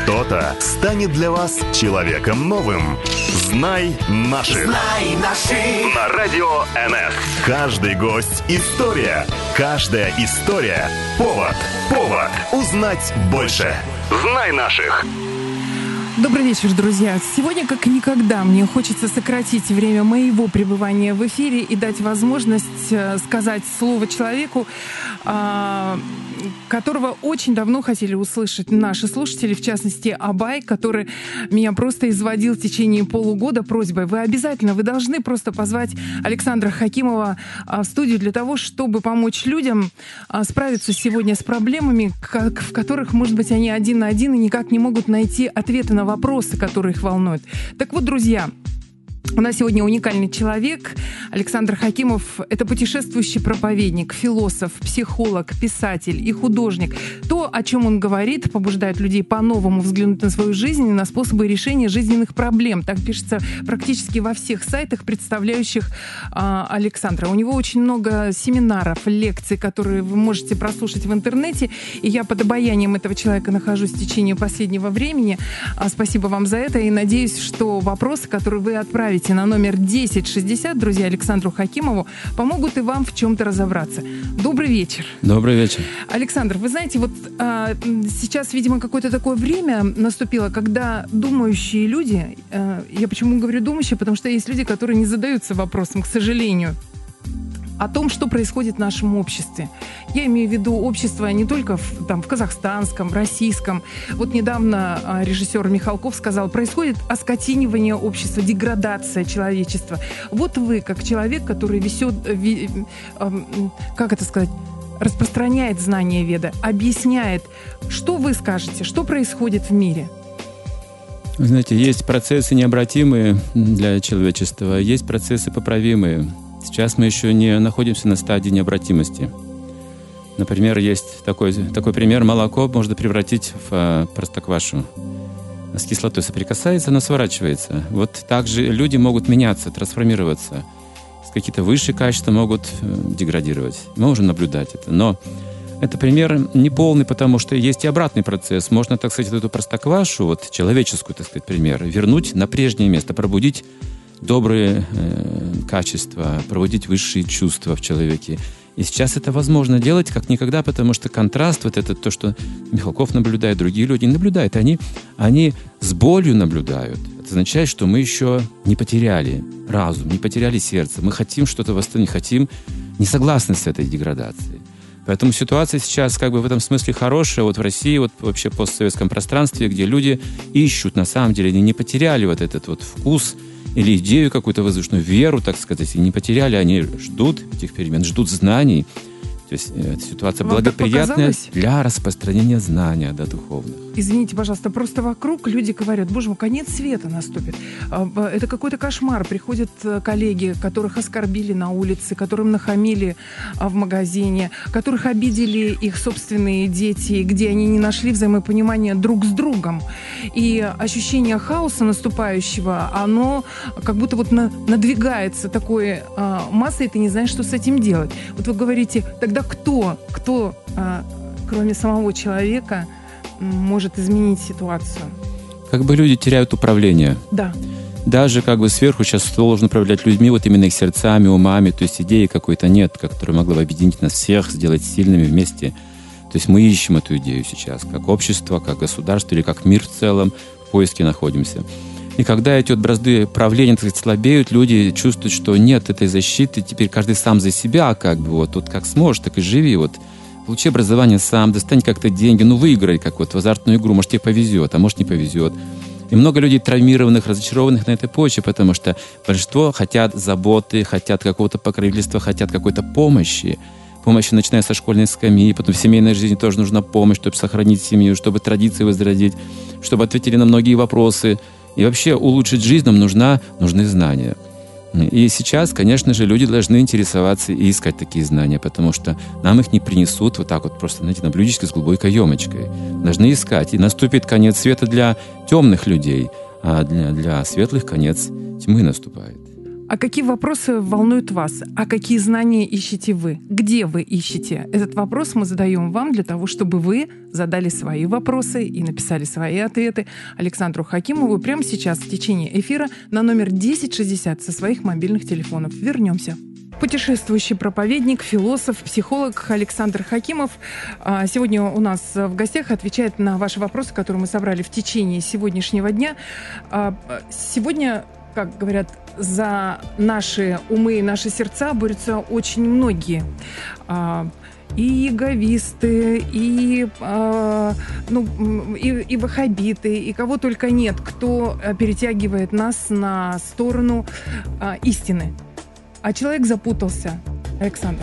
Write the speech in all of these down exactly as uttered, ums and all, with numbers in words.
Кто-то станет для вас человеком новым. Знай наших. Знай наших. На радио эн эф. Каждый гость – история. Каждая история – повод. Повод узнать больше. Знай наших. Добрый вечер, друзья. Сегодня, как никогда, мне хочется сократить время моего пребывания в эфире и дать возможность сказать слово человеку, которого очень давно хотели услышать наши слушатели, в частности, Абай, который меня просто изводил в течение полугода просьбой. Вы обязательно, вы должны просто позвать Александра Хакимова в студию для того, чтобы помочь людям справиться сегодня с проблемами, в которых, может быть, они один на один и никак не могут найти ответы на вопросы, которые их волнуют. Так вот, друзья, у нас сегодня уникальный человек. Александр Хакимов — это путешествующий проповедник, философ, психолог, писатель и художник. То, о чем он говорит, побуждает людей по-новому взглянуть на свою жизнь и на способы решения жизненных проблем. Так пишется практически во всех сайтах, представляющих а, Александра. У него очень много семинаров, лекций, которые вы можете прослушать в интернете. И я под обаянием этого человека нахожусь в течение последнего времени. А, спасибо вам за это. И надеюсь, что вопросы, которые вы отправите на номер десять шестьдесят, друзья, Александру Хакимову, помогут и вам в чем-то разобраться. Добрый вечер. Добрый вечер. Александр, вы знаете, вот а, сейчас, видимо, какое-то такое время наступило, когда думающие люди, а, я почему говорю думающие, потому что есть люди, которые не задаются вопросом, к сожалению, о том, что происходит в нашем обществе. Я имею в виду общество не только в, там, в казахстанском, российском. Вот недавно а, режиссер Михалков сказал, происходит оскотинивание общества, деградация человечества. Вот вы, как человек, который весет, ви, э, как это сказать, распространяет знания Веды, объясняет, что вы скажете, что происходит в мире? Вы знаете, есть процессы необратимые для человечества, есть процессы поправимые. Сейчас мы еще не находимся на стадии необратимости. Например, есть такой, такой пример. Молоко можно превратить в простоквашу. С кислотой соприкасается, но сворачивается. Вот так же люди могут меняться, трансформироваться. Какие-то высшие качества могут деградировать. Мы можем наблюдать это. Но это пример неполный, потому что есть и обратный процесс. Можно, так сказать, эту простоквашу, вот человеческую, так сказать, пример, вернуть на прежнее место, пробудить добрые э, качества, проводить высшие чувства в человеке. И сейчас это возможно делать как никогда, потому что контраст, вот это то, что Михалков наблюдает, другие люди наблюдают, они, они с болью наблюдают. Это означает, что мы еще не потеряли разум, не потеряли сердце. Мы хотим что-то восстановить, хотим, не согласны с этой деградацией. Поэтому ситуация сейчас как бы в этом смысле хорошая. Вот в России, вот вообще в постсоветском пространстве, где люди ищут, на самом деле, они не потеряли вот этот вот вкус или идею какую-то воздушную, веру, так сказать, и не потеряли, они ждут этих перемен, ждут знаний. То есть э, ситуация Вам благоприятная для распространения знания, да, духовных. Извините, пожалуйста, просто вокруг люди говорят, боже мой, конец света наступит. Это какой-то кошмар. Приходят коллеги, которых оскорбили на улице, которым нахамили в магазине, которых обидели их собственные дети, где они не нашли взаимопонимания друг с другом. И ощущение хаоса наступающего, оно как будто вот надвигается такой массой, и ты не знаешь, что с этим делать. Вот вы говорите, тогда кто, кто, кроме самого человека, может изменить ситуацию? Как бы люди теряют управление. Да. Даже как бы сверху сейчас должен управлять людьми, вот именно их сердцами, умами, то есть идеи какой-то нет, которая могла бы объединить нас всех, сделать сильными вместе. То есть мы ищем эту идею сейчас, как общество, как государство или как мир в целом, в поиске находимся. И когда эти вот бразды правления, так сказать, слабеют, люди чувствуют, что нет этой защиты, теперь каждый сам за себя, как бы вот, вот как сможешь, так и живи, вот. Получи образование сам, достань как-то деньги, ну выиграй как вот в азартную игру, может тебе повезет, а может не повезет. И много людей травмированных, разочарованных на этой почве, потому что большинство хотят заботы, хотят какого-то покровительства, хотят какой-то помощи. Помощи, начиная со школьной скамьи, потом в семейной жизни тоже нужна помощь, чтобы сохранить семью, чтобы традиции возродить, чтобы ответили на многие вопросы. И вообще улучшить жизнь нам нужна, нужны знания. И сейчас, конечно же, люди должны интересоваться и искать такие знания, потому что нам их не принесут вот так вот просто, знаете, на блюдечке с голубой каемочкой. Должны искать. И наступит конец света для темных людей, а для, для светлых конец тьмы наступает. А какие вопросы волнуют вас? А какие знания ищете вы? Где вы ищете? Этот вопрос мы задаем вам для того, чтобы вы задали свои вопросы и написали свои ответы Александру Хакимову прямо сейчас в течение эфира на номер десять шестьдесят со своих мобильных телефонов. Вернемся. Путешествующий проповедник, философ, психолог Александр Хакимов сегодня у нас в гостях, отвечает на ваши вопросы, которые мы собрали в течение сегодняшнего дня. Сегодня, как говорят, за наши умы и наши сердца борются очень многие. И эгоисты, и, ну, и, и ваххабиты, и кого только нет, кто перетягивает нас на сторону истины. А человек запутался, Александр.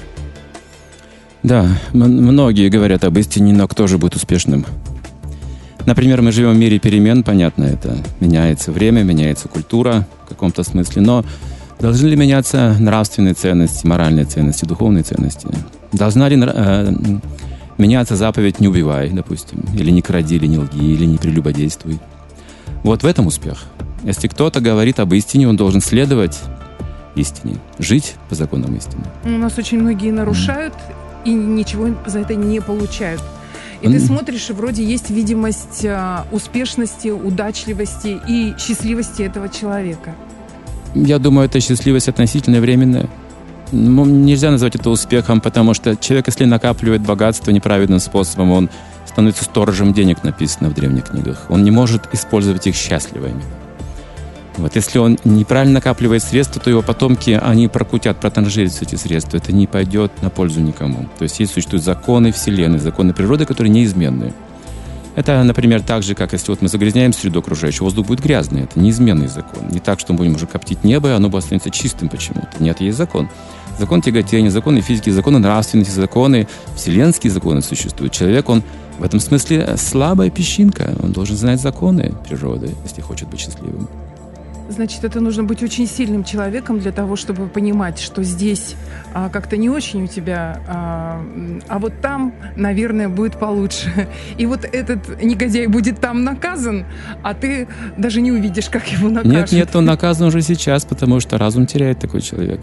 Да, многие говорят об истине, но кто же будет успешным? Например, мы живем в мире перемен, понятно это. Меняется время, меняется культура в каком-то смысле, но должны ли меняться нравственные ценности, моральные ценности, духовные ценности? Должна ли э, меняться заповедь «не убивай», допустим, или «не кради», или «не лги», или «не прелюбодействуй»? Вот в этом успех. Если кто-то говорит об истине, он должен следовать истине, жить по законам истины. У нас очень многие нарушают mm. и ничего за это не получают. И mm. ты смотришь, и вроде есть видимость а, успешности, удачливости и счастливости этого человека. Я думаю, эта счастливость относительно временная. Ну, нельзя назвать это успехом, потому что человек, если накапливает богатство неправедным способом, он становится сторожем денег, написано в древних книгах. Он не может использовать их счастливыми. Вот, если он неправильно накапливает средства, то его потомки, они прокутят, протранжирят эти средства. Это не пойдет на пользу никому. То есть есть существуют законы Вселенной, законы природы, которые неизменны. Это, например, так же, как если вот мы загрязняем среду окружающую, воздух будет грязный. Это неизменный закон. Не так, что мы будем уже коптить небо, и оно будет останется чистым почему-то. Нет, есть закон. Закон тяготения, законы физики, законы нравственности, законы, вселенские законы существуют. Человек, он в этом смысле слабая песчинка. Он должен знать законы природы, если хочет быть счастливым. Значит, это нужно быть очень сильным человеком для того, чтобы понимать, что здесь а, как-то не очень у тебя, а, а вот там, наверное, будет получше. И вот этот негодяй будет там наказан, а ты даже не увидишь, как его накажут. Нет, нет, он наказан уже сейчас, потому что разум теряет такой человек.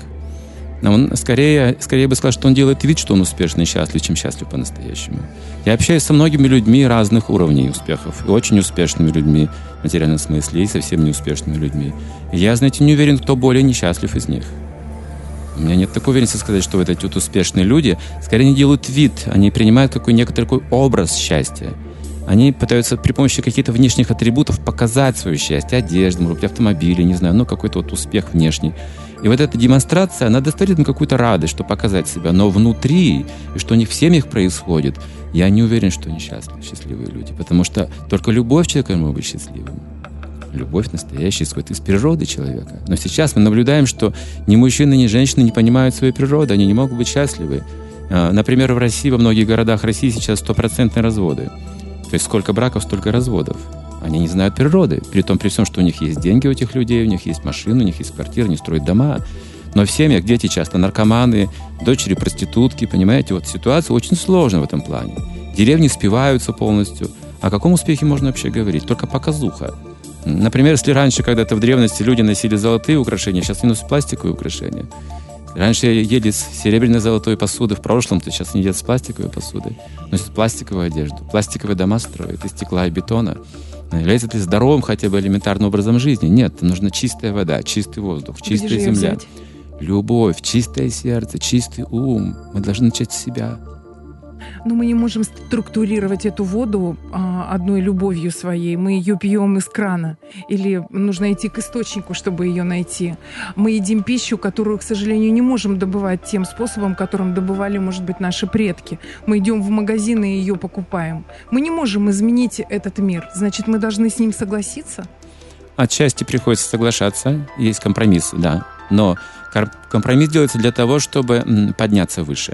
Он скорее, скорее бы сказал, что он делает вид, что он успешный и счастлив, чем счастлив по-настоящему. Я общаюсь со многими людьми разных уровней успехов. И очень успешными людьми в материальном смысле, и совсем неуспешными людьми. И я, знаете, не уверен, кто более несчастлив из них. У меня нет такой уверенности сказать, что вот эти вот успешные люди, скорее они делают вид, они принимают какой некоторый такой образ счастья. Они пытаются при помощи каких-то внешних атрибутов показать свое счастье. Одежда, может быть, автомобили, не знаю, ну какой-то вот успех внешний. И вот эта демонстрация, она доставит им какую-то радость, что показать себя. Но внутри, и что у них в семьях происходит, я не уверен, что они счастливы, счастливые люди. Потому что только любовь человека может быть счастливым. Любовь настоящая исходит из природы человека. Но сейчас мы наблюдаем, что ни мужчины, ни женщины не понимают своей природы, они не могут быть счастливы. Например, в России, во многих городах России сейчас стопроцентные разводы. То есть сколько браков, столько разводов. Они не знают природы. При том, при всем, что у них есть деньги у этих людей, у них есть машины, у них есть квартиры, они строят дома. Но в семьях дети часто наркоманы, дочери проститутки, понимаете? Вот ситуация очень сложная в этом плане. Деревни спиваются полностью. О каком успехе можно вообще говорить? Только показуха. Например, если раньше, когда-то в древности люди носили золотые украшения, сейчас они носят пластиковые украшения. Раньше ели с серебряной золотой посуды в прошлом, то сейчас они едят с пластиковой посуды. Носят пластиковую одежду, пластиковые дома строят из стекла и бетона. Является ли здоровым хотя бы элементарным образом жизни? Нет, нужна чистая вода, чистый воздух, чистая Где земля. Любовь, чистое сердце, чистый ум. Мы должны начать с себя. Но мы не можем структурировать эту воду а, одной любовью своей. Мы ее пьем из крана. Или нужно идти к источнику, чтобы ее найти. Мы едим пищу, которую, к сожалению, не можем добывать тем способом, которым добывали, может быть, наши предки. Мы идем в магазин и ее покупаем. Мы не можем изменить этот мир. Значит, мы должны с ним согласиться? Отчасти приходится соглашаться. Есть компромисс, да. Но компромисс делается для того, чтобы подняться выше.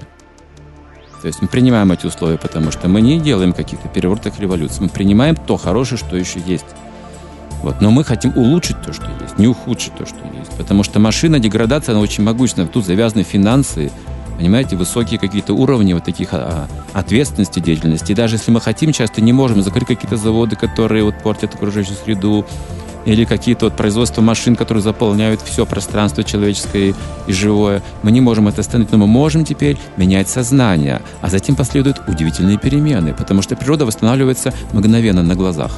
То есть мы принимаем эти условия, потому что мы не делаем каких-то переворотов, революций. Мы принимаем то хорошее, что еще есть. Вот. Но мы хотим улучшить то, что есть, не ухудшить то, что есть. Потому что машина, деградация, она очень могущественна. Тут завязаны финансы, понимаете, высокие какие-то уровни вот таких а, ответственности, деятельности. И даже если мы хотим, часто не можем закрыть какие-то заводы, которые вот портят окружающую среду, или какие-то вот производства машин, которые заполняют все пространство человеческое и живое. Мы не можем это остановить, но мы можем теперь менять сознание, а затем последуют удивительные перемены, потому что природа восстанавливается мгновенно на глазах.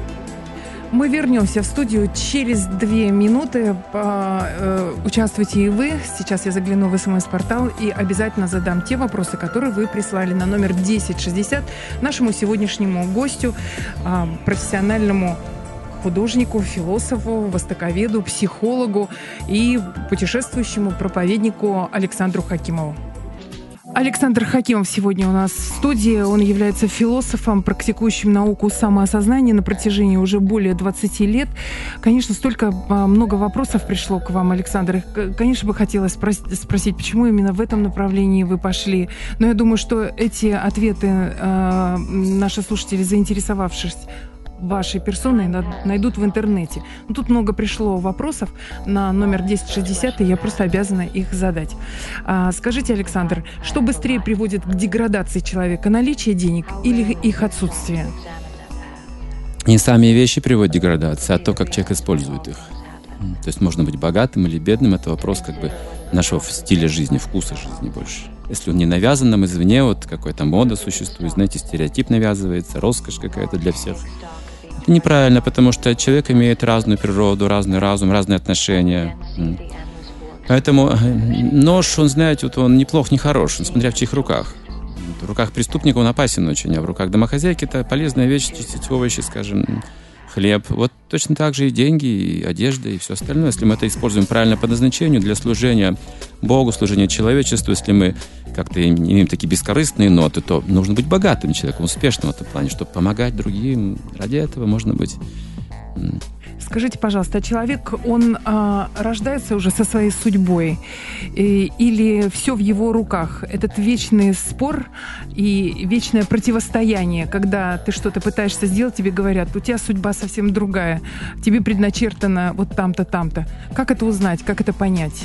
Мы вернемся в студию через две минуты. Участвуйте и вы. Сейчас я загляну в СМС-портал и обязательно задам те вопросы, которые вы прислали на номер десять шестьдесят нашему сегодняшнему гостю, профессиональному художнику, философу, востоковеду, психологу и путешествующему проповеднику Александру Хакимову. Александр Хакимов сегодня у нас в студии. Он является философом, практикующим науку самоосознания на протяжении уже более двадцати лет. Конечно, столько много вопросов пришло к вам, Александр. Конечно, бы хотелось спросить, почему именно в этом направлении вы пошли. Но я думаю, что эти ответы э, наши слушатели, заинтересовавшись вашей персоной, найдут в интернете. Но тут много пришло вопросов на номер десять шестьдесят, и я просто обязана их задать. А, скажите, Александр, что быстрее приводит к деградации человека, наличие денег или их отсутствие? Не сами вещи приводят к деградации, а то, как человек использует их. То есть можно быть богатым или бедным, это вопрос как бы нашего стиля жизни, вкуса жизни больше. Если он не навязан нам извне, вот какая-то мода существует, знаете, стереотип навязывается, роскошь какая-то для всех. Это неправильно, потому что человек имеет разную природу, разный разум, разные отношения. Поэтому нож, он, знаете, вот он ни плох, ни хорош, смотря в чьих руках. В руках преступника он опасен очень, а в руках домохозяйки это полезная вещь, чистить овощи, скажем, хлеб. Вот точно так же и деньги, и одежда, и все остальное. Если мы это используем правильно по назначению для служения Богу, служения человечеству, если мы как-то имеем такие бескорыстные ноты, то нужно быть богатым человеком, успешным в этом плане, чтобы помогать другим. Ради этого можно быть. Скажите, пожалуйста, человек, он а, рождается уже со своей судьбой? И, или все в его руках? Этот вечный спор и вечное противостояние, когда ты что-то пытаешься сделать, тебе говорят, у тебя судьба совсем другая, тебе предначертано вот там-то, там-то. Как это узнать, как это понять?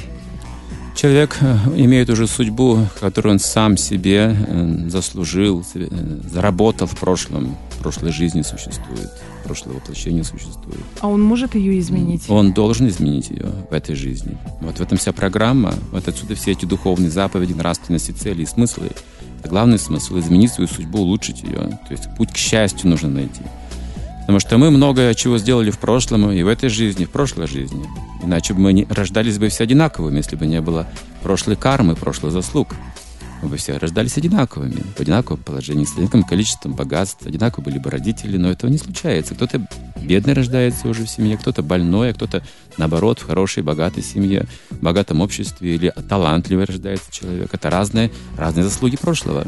Человек имеет уже судьбу, которую он сам себе заслужил, заработал в прошлом, в прошлой жизни существует, прошлое воплощение существует. А он может ее изменить? Он должен изменить ее в этой жизни. Вот в этом вся программа, вот отсюда все эти духовные заповеди, нравственности, цели и смыслы. Это главный смысл — изменить свою судьбу, улучшить ее. То есть путь к счастью нужно найти. Потому что мы много чего сделали в прошлом, и в этой жизни, и в прошлой жизни. Иначе бы мы не рождались бы все одинаковыми, если бы не было прошлой кармы, прошлых заслуг. Мы бы все рождались одинаковыми, в одинаковом положении, с одинаковым количеством богатств, одинаково были бы родители, но этого не случается. Кто-то бедный рождается уже в семье, кто-то больной, а кто-то, наоборот, в хорошей, богатой семье, в богатом обществе, или талантливый рождается человек. Это разные, разные заслуги прошлого.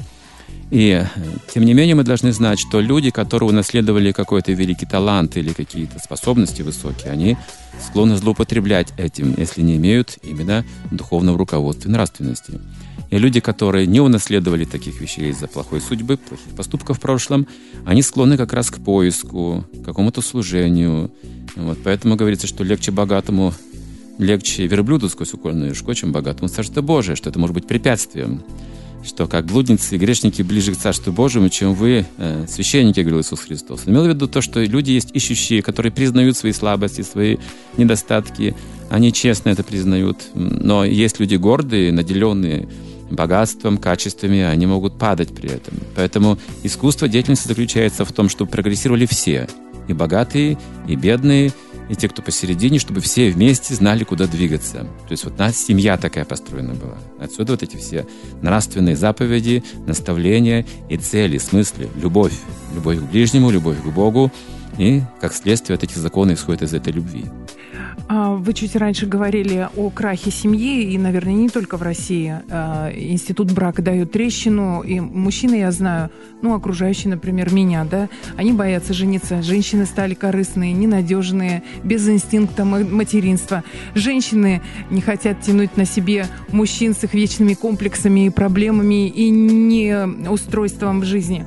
И, тем не менее, мы должны знать, что люди, которые унаследовали какой-то великий талант или какие-то способности высокие, они склонны злоупотреблять этим, если не имеют именно духовного руководства и нравственности. И люди, которые не унаследовали таких вещей из-за плохой судьбы, плохих поступков в прошлом, они склонны как раз к поиску, к какому-то служению. Вот, поэтому говорится, что легче богатому, легче верблюду сквозь укольную шкуру, чем богатому Царство Божие, что это может быть препятствием. Что как блудницы и грешники ближе к Царству Божьему, чем вы, э, священники, говорил Иисус Христос. Он имел в виду то, что люди есть ищущие, которые признают свои слабости, свои недостатки. Они честно это признают. Но есть люди гордые, наделенные богатством, качествами, они могут падать при этом. Поэтому искусство деятельности заключается в том, чтобы прогрессировали все. И богатые, и бедные, и те, кто посередине, чтобы все вместе знали, куда двигаться. То есть вот у нас семья такая построена была. Отсюда вот эти все нравственные заповеди, наставления и цели, смыслы, любовь. Любовь к ближнему, любовь к Богу. И, как следствие, от этих законов исходит из этой любви. Вы чуть раньше говорили о крахе семьи, и, наверное, не только в России. Институт брака дает трещину, и мужчины, я знаю, ну, окружающие, например, меня, да, они боятся жениться. Женщины стали корыстные, ненадежные, без инстинкта материнства. Женщины не хотят тянуть на себе мужчин с их вечными комплексами и проблемами и неустройством в жизни.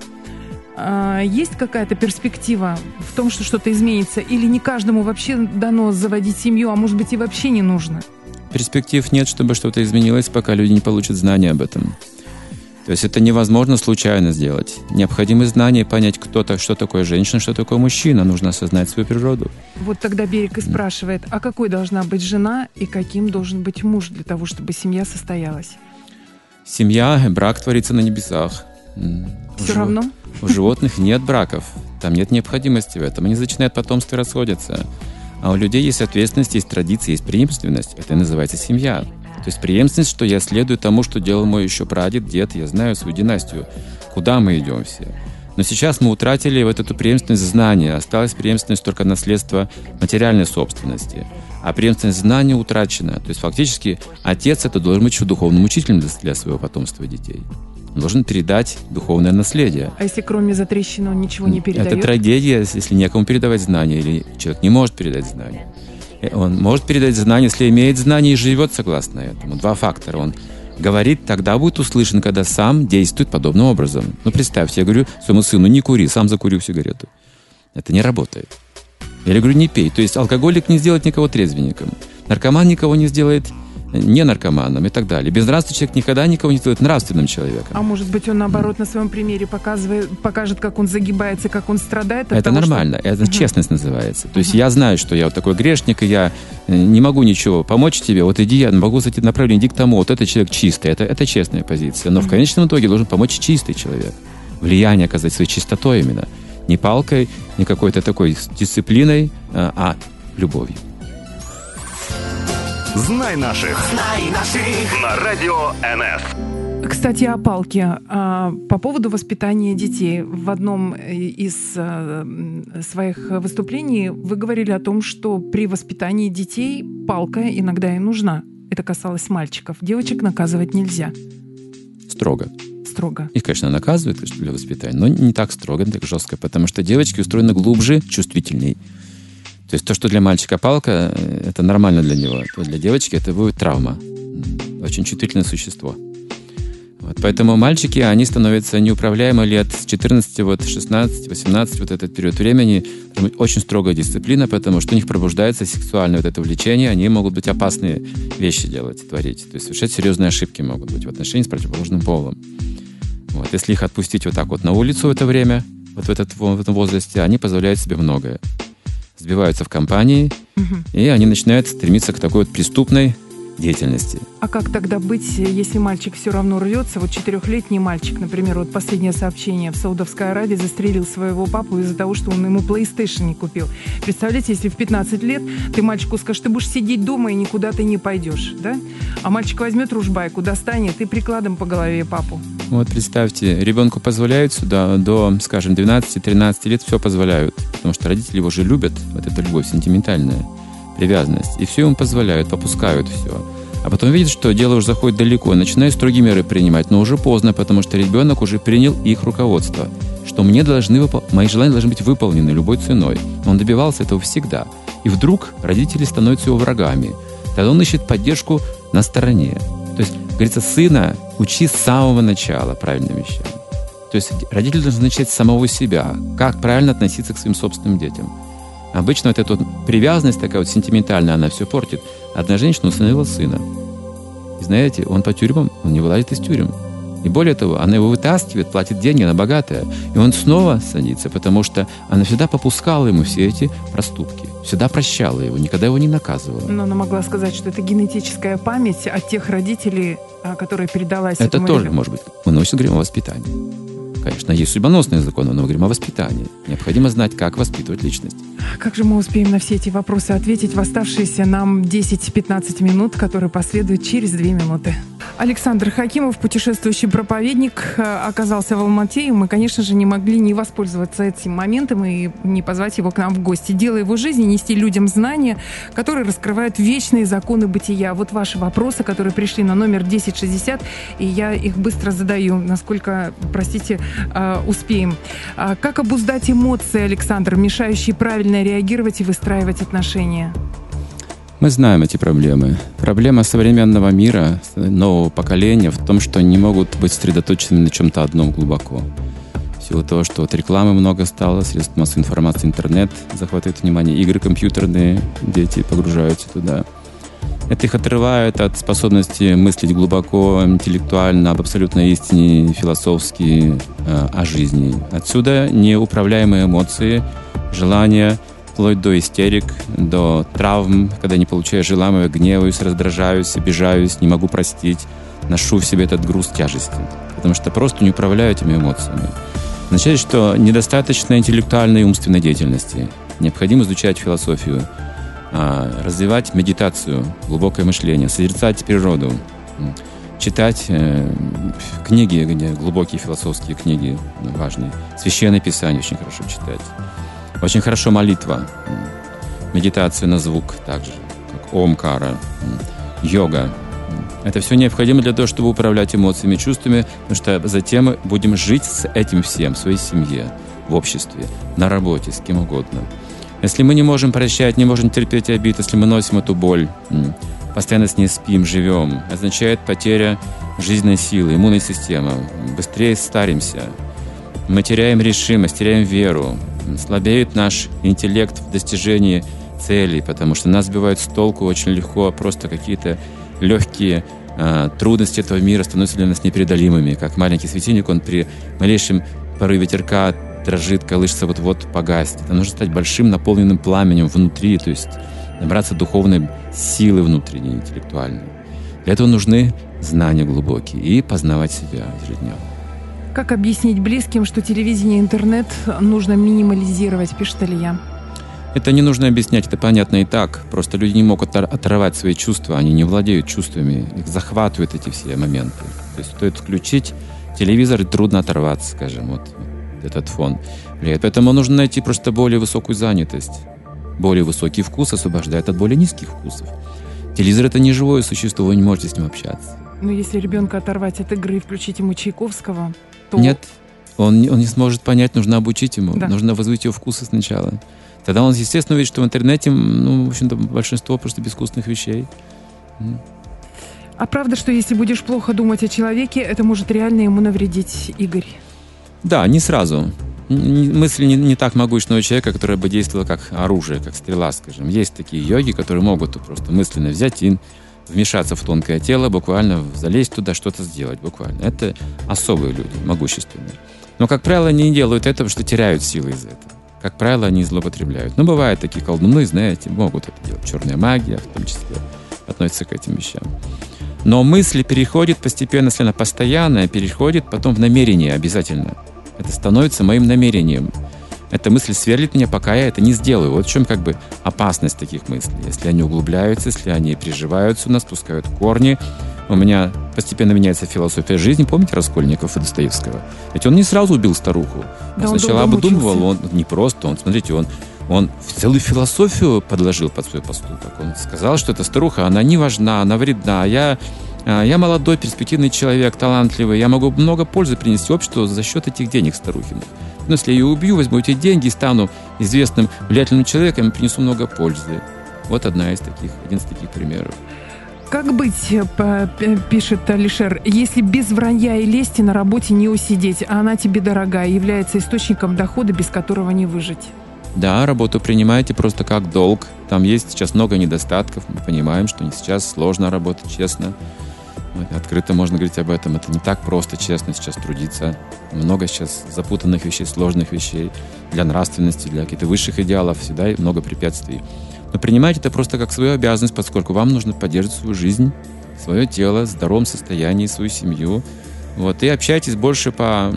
Есть какая-то перспектива в том, что что-то изменится? Или не каждому вообще дано заводить семью, а может быть и вообще не нужно? Перспектив нет, чтобы что-то изменилось, пока люди не получат знания об этом. То есть это невозможно случайно сделать. Необходимы знания, понять, кто-то, что такое женщина, что такое мужчина. Нужно осознать свою природу. Вот тогда Берег и спрашивает, а какой должна быть жена и каким должен быть муж для того, чтобы семья состоялась? Семья, брак творится на небесах. Все у равно? У животных нет браков. Там нет необходимости в этом. Они зачинают потомство и расходятся. А у людей есть ответственность, есть традиции, есть преемственность. Это и называется семья. То есть преемственность, что я следую тому, что делал мой еще прадед, дед, я знаю свою династию, куда мы идем все. Но сейчас мы утратили вот эту преемственность знания, осталась преемственность только наследства материальной собственности. А преемственность знания утрачена. То есть фактически отец это должен быть еще духовным учителем для своего потомства и детей. Он должен передать духовное наследие. А если кроме затрещины он ничего не передает? Это трагедия, если некому передавать знания, или человек не может передать знания. Он может передать знания, если имеет знания и живет согласно этому. Два фактора. Он говорит, тогда будет услышан, когда сам действует подобным образом. Ну, представьте, я говорю своему сыну, не кури, сам закурил сигарету. Это не работает. Я говорю, не пей. То есть алкоголик не сделает никого трезвенником. Наркоман никого не сделает не наркоманом и так далее. Безнравственный человек никогда никого не сделает нравственным человеком. А может быть, он, наоборот, на своем примере показывает, покажет, как он загибается, как он страдает? От это того, нормально. Что... Это угу. честность называется. То есть угу. я знаю, что я вот такой грешник, и я не могу ничего помочь тебе. Вот иди, я могу зайти направление, иди к тому. Вот этот человек чистый. Это, это честная позиция. Но угу. в конечном итоге должен помочь чистый человек. Влияние оказать своей чистотой именно. Не палкой, не какой-то такой дисциплиной, а любовью. Знай наших. Знай наших. На радио эн эс. Кстати, о палке. По поводу воспитания детей. В одном из своих выступлений вы говорили о том, что при воспитании детей палка иногда и нужна. Это касалось мальчиков. Девочек наказывать нельзя. Строго. Строго. Их, конечно, наказывают для воспитания, но не так строго, не так жестко, потому что девочки устроены глубже, чувствительней. То есть то, что для мальчика палка, это нормально для него, то для девочки это будет травма. Очень чувствительное существо. Вот. Поэтому мальчики, они становятся неуправляемы лет с четырнадцати, вот, шестнадцати, восемнадцати, вот этот период времени. Очень строгая дисциплина, потому что у них пробуждается сексуальное вот это влечение, они могут быть опасные вещи делать, творить. То есть совершать серьезные ошибки могут быть в отношении с противоположным полом. Вот. Если их отпустить вот так вот на улицу в это время, вот в, этот, в этом возрасте, они позволяют себе многое. Сбиваются в компании, угу. и они начинают стремиться к такой вот преступной деятельности. А как тогда быть, если мальчик все равно рвется? Вот четырехлетний мальчик, например, вот последнее сообщение: в Саудовской Аравии застрелил своего папу из-за того, что он ему PlayStation не купил. Представляете, если в пятнадцать лет ты мальчику скажешь, ты будешь сидеть дома и никуда ты не пойдешь, да? А мальчик возьмет ружбайку, достанет и прикладом по голове папу. Вот представьте, ребенку позволяют сюда до, скажем, двенадцати-тринадцати лет все позволяют, потому что родители его же любят, вот эта любовь сентиментальная, привязанность, и все ему позволяют, попускают все. А потом видят, что дело уже заходит далеко, и начинают строгие меры принимать, но уже поздно, потому что ребенок уже принял их руководство, что мне должны выпол... мои желания должны быть выполнены любой ценой. Он добивался этого всегда. И вдруг родители становятся его врагами. Тогда он ищет поддержку на стороне. То есть, говорится, сына учи с самого начала правильным вещам. То есть родители должны начать с самого себя, как правильно относиться к своим собственным детям. Обычно вот эта вот привязанность такая вот сентиментальная, она все портит. Одна женщина усыновила сына. И знаете, он по тюрьмам, он не вылазит из тюрем. И более того, она его вытаскивает, платит деньги, она богатая. И он снова садится, потому что она всегда попускала ему все эти проступки. Всегда прощала его, никогда его не наказывала. Но она могла сказать, что это генетическая память от тех родителей, которая передалась это этому тоже, ребенку. Может быть. Мы носим, говорим о воспитании. Конечно, есть судьбоносные законы, но мы говорим о воспитании. Необходимо знать, как воспитывать личность. Как же мы успеем на все эти вопросы ответить в оставшиеся нам десять-пятнадцать минут, которые последуют через две минуты? Александр Хакимов, путешествующий проповедник, оказался в Алмате, и мы, конечно же, не могли не воспользоваться этим моментом и не позвать его к нам в гости. Дело его жизни — нести людям знания, которые раскрывают вечные законы бытия. Вот ваши вопросы, которые пришли на номер десять шестьдесят, и я их быстро задаю, насколько, простите, успеем. Как обуздать эмоции, Александр, мешающие правильно реагировать и выстраивать отношения? Мы знаем эти проблемы. Проблема современного мира, нового поколения в том, что они не могут быть сосредоточенными на чем-то одном глубоко. В силу того, что вот рекламы много стало, средств массовой информации, интернет захватывает внимание, игры компьютерные, дети погружаются туда. Это их отрывает от способности мыслить глубоко, интеллектуально, об абсолютной истине, философски, э, о жизни. Отсюда неуправляемые эмоции, желания, вплоть до истерик, до травм, когда не получаю желаемого, гневаюсь, раздражаюсь, обижаюсь, не могу простить, ношу в себе этот груз тяжести, потому что просто не управляю этими эмоциями. Означает, что недостаточно интеллектуальной и умственной деятельности. Необходимо изучать философию, развивать медитацию, глубокое мышление, созерцать природу, читать э, книги, где глубокие философские книги важные, священное писание очень хорошо читать. Очень хорошо молитва, медитация на звук также, как омкара, йога. Это все необходимо для того, чтобы управлять эмоциями, чувствами, потому что затем мы будем жить с этим всем, в своей семье, в обществе, на работе, с кем угодно. Если мы не можем прощать, не можем терпеть обид, если мы носим эту боль, постоянно с ней спим, живем, означает потеря жизненной силы, иммунной системы, быстрее старимся, мы теряем решимость, теряем веру, слабеет наш интеллект в достижении целей, потому что нас сбивают с толку очень легко, просто какие-то легкие э, трудности этого мира становятся для нас непреодолимыми, как маленький светильник, он при малейшем порыве ветерка дрожит, колышется, вот-вот погаснет. Это нужно стать большим, наполненным пламенем внутри, то есть набраться духовной силы внутренней, интеллектуальной. Для этого нужны знания глубокие и познавать себя ежедневно. Как объяснить близким, что телевидение и интернет нужно минимализировать, пишет Илья? Это не нужно объяснять, это понятно и так. Просто люди не могут оторвать свои чувства, они не владеют чувствами, их захватывают эти все моменты. То есть стоит включить телевизор, и трудно оторваться, скажем, вот этот фон влияет. Поэтому нужно найти просто более высокую занятость. Более высокий вкус освобождает от более низких вкусов. Телевизор — это не живое существо, вы не можете с ним общаться. Но если ребенка оторвать от игры и включить ему Чайковского, то... Нет, он, он не сможет понять, нужно обучить ему, да. нужно вызвать его вкусы сначала. Тогда он, естественно, увидит, что в интернете, ну, в общем-то, большинство просто безвкусных вещей. А правда, что если будешь плохо думать о человеке, это может реально ему навредить, Игорь? Да, не сразу. Мысль не, не так могучного человека, которая бы действовала как оружие, как стрела, скажем. Есть такие йоги, которые могут просто мысленно взять и вмешаться в тонкое тело, буквально залезть туда, что-то сделать, буквально. Это особые люди, могущественные. Но, как правило, они не делают этого, что теряют силы из-за этого. Как правило, они злоупотребляют. Но бывают такие колдуны, знаете, могут это делать. Черная магия, в том числе, относится к этим вещам. Но мысль переходит постепенно, если она постоянная, переходит потом в намерение обязательно. Это становится моим намерением. Эта мысль сверлит меня, пока я это не сделаю. Вот в чем как бы опасность таких мыслей. Если они углубляются, если они приживаются у нас, пускают корни. У меня постепенно меняется философия жизни. Помните Раскольников и Достоевского? Ведь он не сразу убил старуху. Да, он сначала обдумывал, он не просто, он, смотрите, он, он целую философию подложил под свой поступок. Он сказал, что эта старуха, она не важна, она вредна. Я, я молодой, перспективный человек, талантливый. Я могу много пользы принести обществу за счет этих денег старухиных. Но если я ее убью, возьму эти деньги, стану известным, влиятельным человеком и принесу много пользы. Вот одна из таких, один из таких примеров. Как быть, пишет Алишер, если без вранья и лести на работе не усидеть, а она тебе дорогая, является источником дохода, без которого не выжить? Да, работу принимайте просто как долг. Там есть сейчас много недостатков. Мы понимаем, что сейчас сложно работать честно. Открыто можно говорить об этом. Это не так просто, честно, сейчас трудиться. Много сейчас запутанных вещей, сложных вещей. Для нравственности, для каких-то высших идеалов всегда много препятствий. Но принимайте это просто как свою обязанность, поскольку вам нужно поддерживать свою жизнь, свое тело в здоровом состоянии, свою семью. Вот. И общайтесь больше по,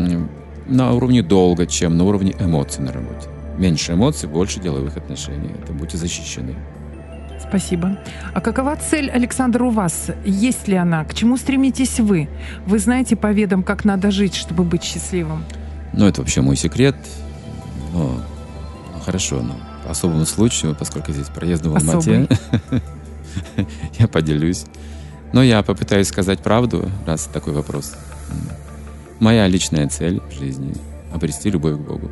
на уровне долга, чем на уровне эмоций на работе. Меньше эмоций, больше деловых отношений. Это будьте защищены. Спасибо. А какова цель, Александр, у вас? Есть ли она? К чему стремитесь вы? Вы знаете по ведам, как надо жить, чтобы быть счастливым? Ну, это вообще мой секрет. Ну, ну хорошо, но по особому случаю, поскольку здесь проезд в Алмате, я поделюсь. Но я попытаюсь сказать правду, раз такой вопрос. Моя личная цель в жизни — обрести любовь к Богу.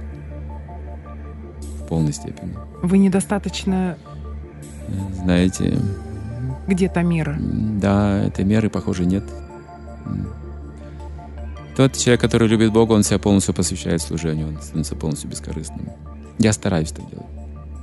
В полной степени. Вы недостаточно... Знаете... Где-то мира. Да, этой меры, похоже, нет. Тот человек, который любит Бога, он себя полностью посвящает служению, он становится полностью бескорыстным. Я стараюсь так делать.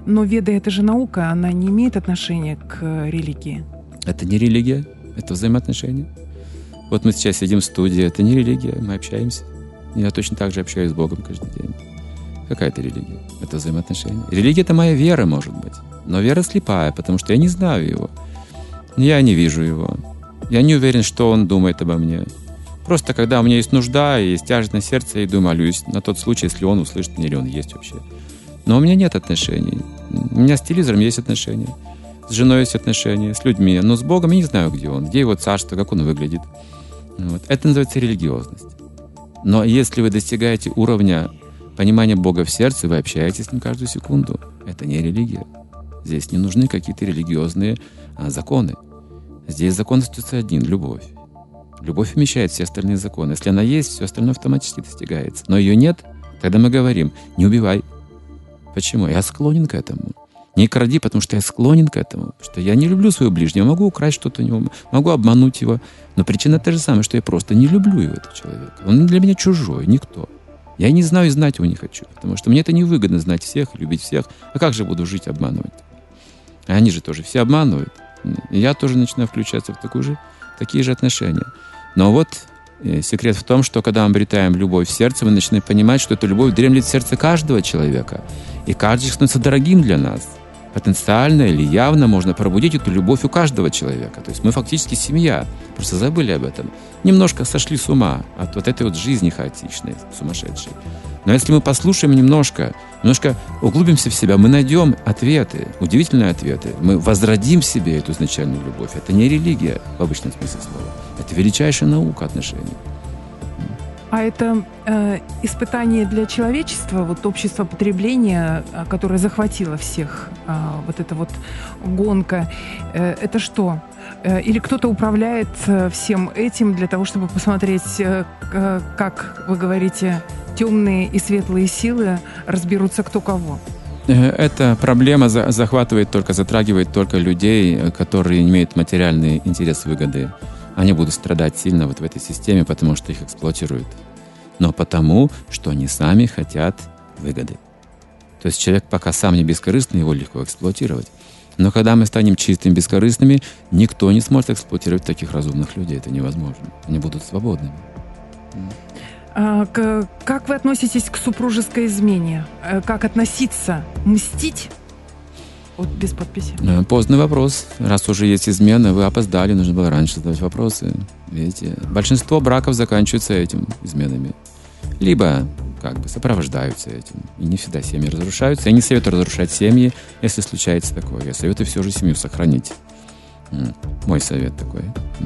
Но веда — это же наука, она не имеет отношения к религии. Это не религия, это взаимоотношения. Вот мы сейчас сидим в студии, это не религия, мы общаемся. Я точно так же общаюсь с Богом каждый день. Какая это религия? Это взаимоотношения. Религия — это моя вера, может быть. Но вера слепая, потому что я не знаю его. Я не вижу его. Я не уверен, что он думает обо мне. Просто когда у меня есть нужда, есть тяжесть на сердце, я иду и молюсь на тот случай, если он услышит меня или он есть вообще. Но у меня нет отношений. У меня с телевизором есть отношения. С женой есть отношения, с людьми. Но с Богом я не знаю, где он, где его царство, как он выглядит. Вот. Это называется религиозность. Но если вы достигаете уровня понимания Бога в сердце, вы общаетесь с ним каждую секунду. Это не религия. Здесь не нужны какие-то религиозные а, законы. Здесь закон остается один — любовь. Любовь вмещает все остальные законы. Если она есть, все остальное автоматически достигается. Но ее нет, тогда мы говорим: не убивай. Почему? Я склонен к этому. Не кради, потому что я склонен к этому. Потому что я не люблю своего ближнего. Могу украсть что-то у него, могу обмануть его. Но причина та же самая, что я просто не люблю его, этого человека. Он для меня чужой, никто. Я не знаю и знать его не хочу. Потому что мне это невыгодно — знать всех, любить всех. А как же буду жить, обманывать? А они же тоже все обманывают. И я тоже начинаю включаться в такую же, такие же отношения. Но вот э, секрет в том, что когда мы обретаем любовь в сердце, мы начинаем понимать, что эта любовь дремлет в сердце каждого человека. И каждый становится дорогим для нас. Потенциально или явно можно пробудить эту любовь у каждого человека. То есть мы фактически семья. Просто забыли об этом. Немножко сошли с ума от вот этой вот жизни хаотичной, сумасшедшей. Но если мы послушаем немножко, немножко углубимся в себя, мы найдем ответы, удивительные ответы. Мы возродим в себе эту изначальную любовь. Это не религия в обычном смысле слова. Это величайшая наука отношений. А это э, испытание для человечества, вот общество потребления, э, которое захватило всех, э, вот эта вот гонка, э, это что? Э, или кто-то управляет э, всем этим для того, чтобы посмотреть, э, э, как вы говорите, темные и светлые силы разберутся кто кого? Эта проблема захватывает только, затрагивает только людей, которые имеют материальные интересы, выгоды. Они будут страдать сильно вот в этой системе, потому что их эксплуатируют. Но потому, что они сами хотят выгоды. То есть человек пока сам не бескорыстный, его легко эксплуатировать. Но когда мы станем чистыми, бескорыстными, никто не сможет эксплуатировать таких разумных людей. Это невозможно. Они будут свободными. А, к, как вы относитесь к супружеской измене? Как относиться? Мстить? Вот без подписи. Поздный вопрос. Раз уже есть измена, вы опоздали, нужно было раньше задавать вопросы. Видите, большинство браков заканчиваются этим, изменами. Либо как бы сопровождаются этим. И не всегда семьи разрушаются. Я не советую разрушать семьи, если случается такое. Я советую все же семью сохранить. Мой совет такой.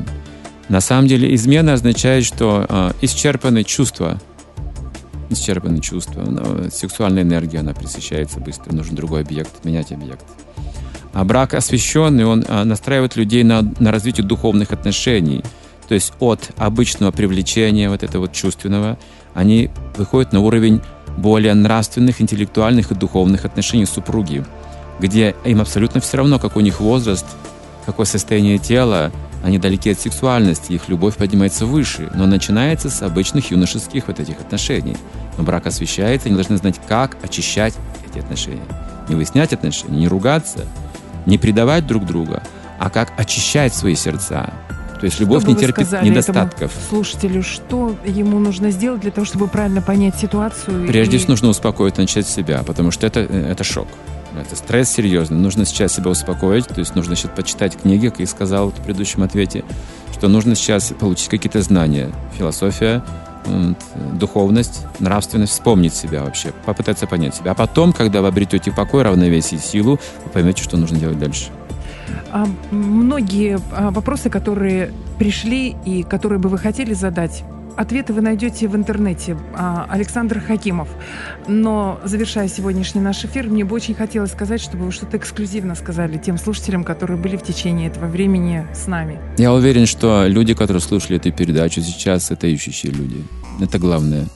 На самом деле измена означает, что э, исчерпаны чувства. Исчерпаны чувства. Но сексуальная энергия, она пресыщается быстро. Нужен другой объект, менять объект. А брак освященный, он а, настраивает людей на, на развитие духовных отношений. То есть от обычного привлечения, вот этого вот чувственного, они выходят на уровень более нравственных, интеллектуальных и духовных отношений супруги, где им абсолютно все равно, какой у них возраст, какое состояние тела, они далеки от сексуальности, их любовь поднимается выше, но начинается с обычных юношеских вот этих отношений. Но брак освящается, они должны знать, как очищать эти отношения. Не выяснять отношения, не ругаться, не предавать друг друга, а как очищать свои сердца. То есть любовь не терпит недостатков. Слушателю, что ему нужно сделать для того, чтобы правильно понять ситуацию? Прежде и... всего нужно успокоить, начать себя, потому что это, это шок. Это стресс серьезный. Нужно сейчас себя успокоить, то есть нужно сейчас почитать книги, как я сказал в предыдущем ответе, что нужно сейчас получить какие-то знания. Философия, духовность, нравственность, вспомнить себя вообще, попытаться понять себя. А потом, когда вы обретете покой, равновесие и силу, вы поймете, что нужно делать дальше. А многие вопросы, которые пришли и которые бы вы хотели задать, ответы вы найдете в интернете. Александр Хакимов. Но, завершая сегодняшний наш эфир, мне бы очень хотелось сказать, чтобы вы что-то эксклюзивно сказали тем слушателям, которые были в течение этого времени с нами. Я уверен, что люди, которые слушали эту передачу сейчас, это ищущие люди. Это главное.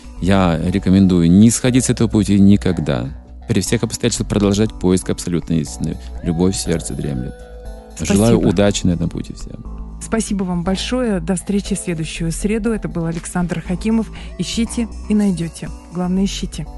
Я рекомендую не сходить с этого пути никогда. При всех обстоятельствах продолжать поиск абсолютной истины. Любовь в сердце дремлет. Спасибо. Желаю удачи на этом пути всем. Спасибо вам большое. До встречи в следующую среду. Это был Александр Хакимов. Ищите и найдете. Главное, ищите.